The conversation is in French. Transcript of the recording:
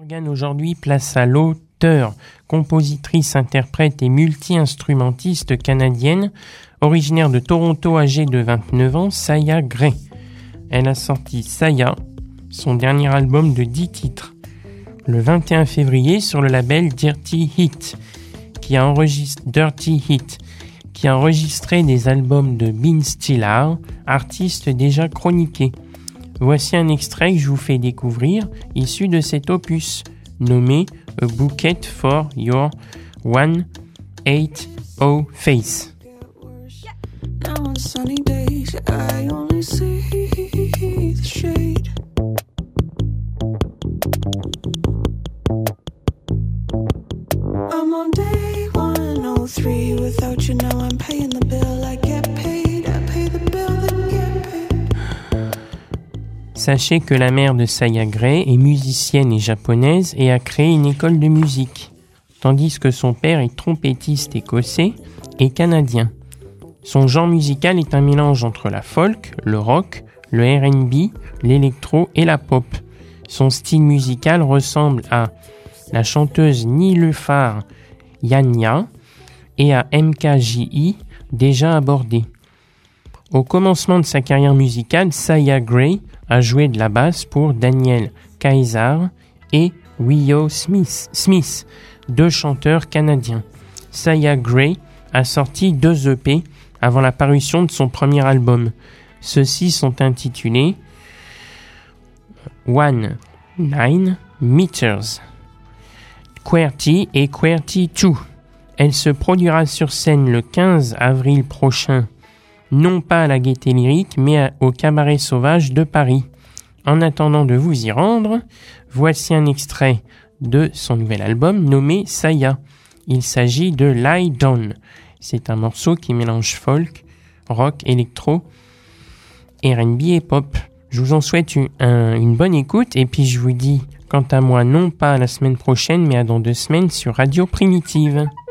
Morgan aujourd'hui place à l'auteure, compositrice, interprète et multi-instrumentiste canadienne, originaire de Toronto, âgée de 29 ans, Saya Gray. Elle a sorti Saya, son dernier album de 10 titres, le 21 février sur le label Dirty Hit, qui a enregistré des albums de Ben Stiller, artiste déjà chroniqué. Voici un extrait que je vous fais découvrir, issu de cet opus, nommé A Bouquet for Your 180 Face. Now on sunny days, I only see the shade. I'm on day 103 without you, now I'm paying the bill. I get paid, I pay the bill, then get paid. Sachez que la mère de Saya Gray est musicienne et japonaise et a créé une école de musique, tandis que son père est trompettiste écossais et canadien. Son genre musical est un mélange entre la folk, le rock, le R&B, l'électro et la pop. Son style musical ressemble à la chanteuse Niloufar Yanya et à MKJI, déjà abordée. Au commencement de sa carrière musicale, Saya Gray a joué de la basse pour Daniel Caesar et Willow Smith, deux chanteurs canadiens. Saya Gray a sorti 2 EP avant la parution de son premier album. Ceux-ci sont intitulés 19 Meters, QWERTY et QWERTY 2. Elle se produira sur scène le 15 avril prochain, non pas à la Gaîté Lyrique, mais au Cabaret Sauvage de Paris. En attendant de vous y rendre, voici un extrait de son nouvel album nommé Saya. Il s'agit de Lie Down. C'est un morceau qui mélange folk, rock, électro, R&B et pop. Je vous en souhaite une bonne écoute et puis je vous dis, quant à moi, non pas à la semaine prochaine, mais à dans 2 semaines sur Radio Primitive.